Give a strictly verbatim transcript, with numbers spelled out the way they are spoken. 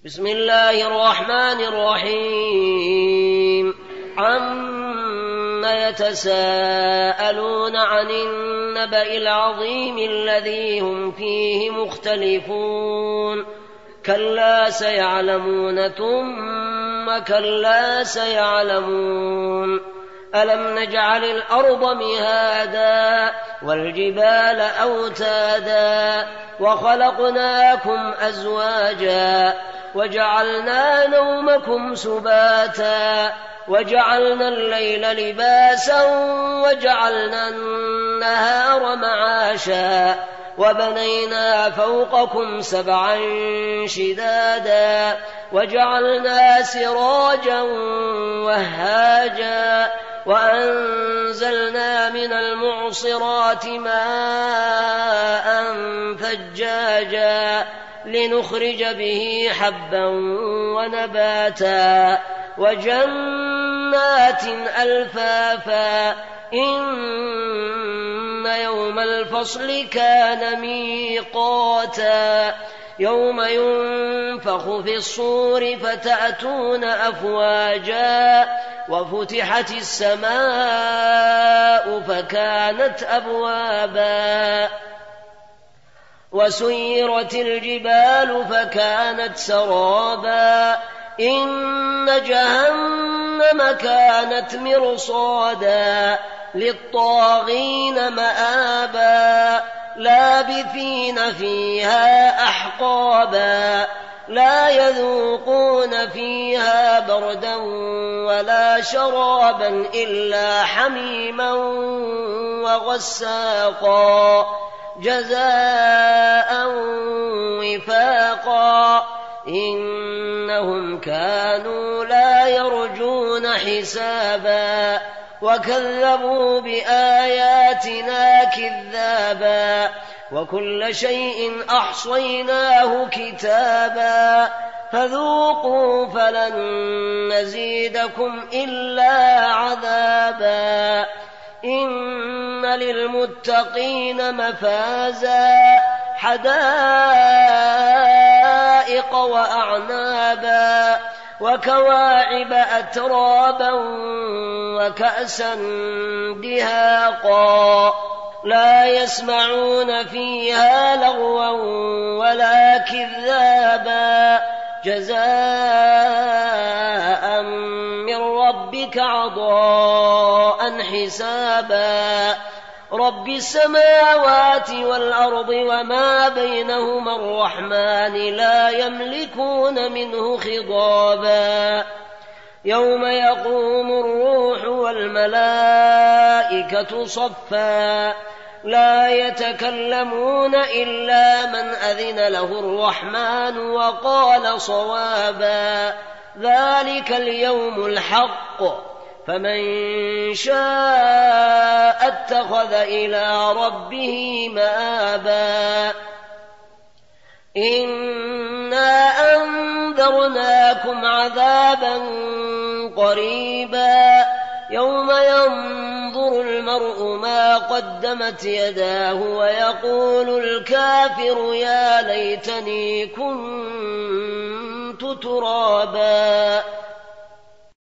بسم الله الرحمن الرحيم عم يتساءلون عن النبأ العظيم الذي هم فيه مختلفون كلا سيعلمون ثم كلا سيعلمون ألم نجعل الأرض مهادا والجبال أوتادا وخلقناكم أزواجا وجعلنا نومكم سباتا وجعلنا الليل لباسا وجعلنا النهار معاشا وبنينا فوقكم سبعا شدادا وجعلنا سراجا وهاجا وأنزلنا من المعصرات ماء ثجاجا لنخرج به حبا ونباتا وجنات ألفافا إن يوم الفصل كان ميقاتا يوم ينفخ في الصور فتأتون أفواجا وفتحت السماء فكانت أبوابا وسيرت الجبال فكانت سرابا إن جهنم كانت مرصادا للطاغين مآبا لابثين فيها أحقابا لا يذوقون فيها بردا ولا شرابا إلا حميما وغساقا جزاء وفاقا إنهم كانوا لا يرجون حسابا وكذبوا بآياتنا كذابا وكل شيء أحصيناه كتابا فذوقوا فلن نزيدكم إلا عذابا إن للمتقين مفازا حدائق وأعنابا وكواعب أترابا وكأسا دهاقا لا يسمعون فيها لغوا ولا كذابا جزاء من ربك عطاء حسابا رب السماوات والأرض وما بينهما الرحمن لا يملكون منه خطابا يوم يقوم الروح والملائكة صفا لا يتكلمون إلا من أذن له الرحمن وقال صوابا ذلك اليوم الحق فمن شاء اتخذ إلى ربه مآبا إنا أنذرناكم عذابا قريبا يوم ينظر المرء ما قدمت يداه ويقول الكافر يا ليتني كنت ترابا